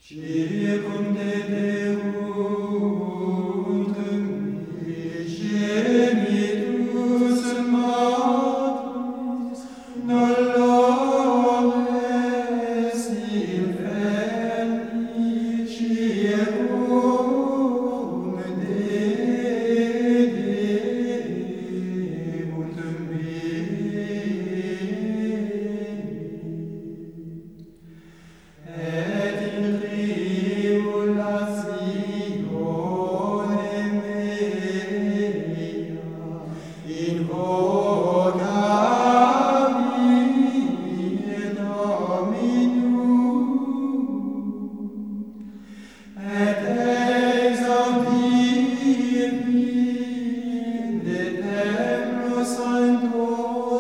Circumde Deum genitus matris, dolores in felicierum debunt et in tribulatione mea invocami Dominum et exaudimi de templo sancto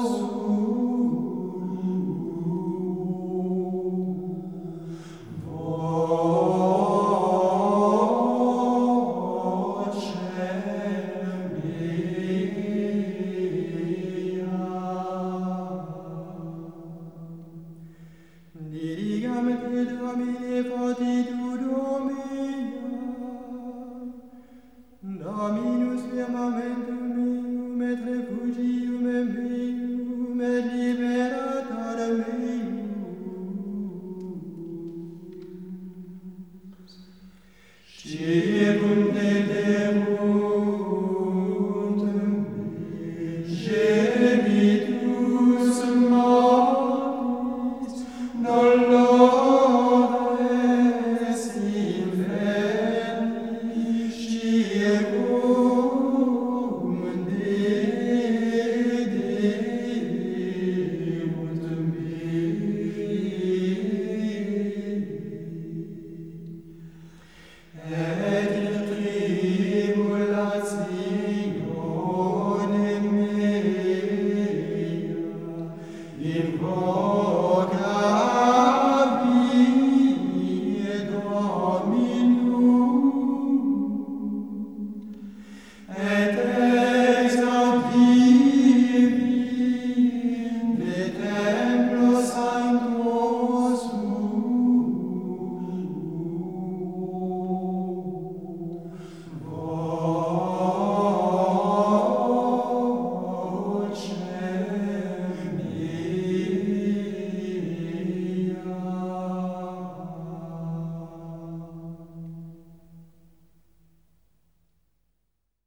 Dirigam te Domine fortitudo mea, Dominus firmamentum meum et refugium meum et liberator meum. Circumde